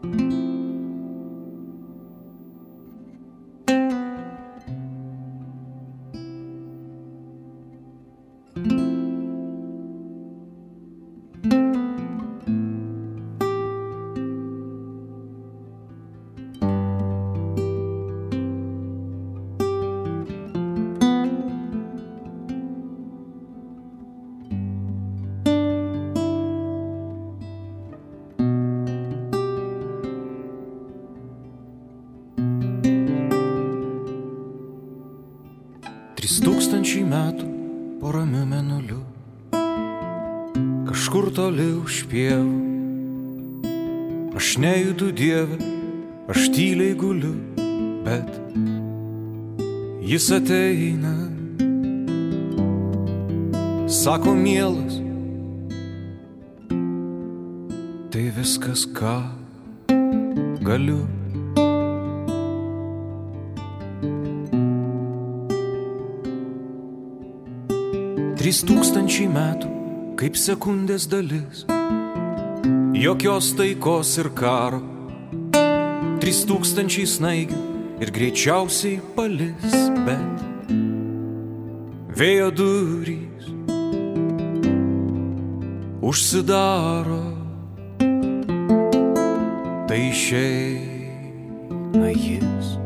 Tūkstančiai metų po ramiu mėnuliu, kažkur toli už pievų. Aš nejudu Dieve, aš tyliai guliu, bet jis ateina. Sako, mielas, tai viskas, ką galiu. 3000 metų, kaip sekundės dalis, jokios taikos ir karo. 3000 snaigių ir greičiausiai palis, bet vėjo durys užsidaro, tai išeina jis.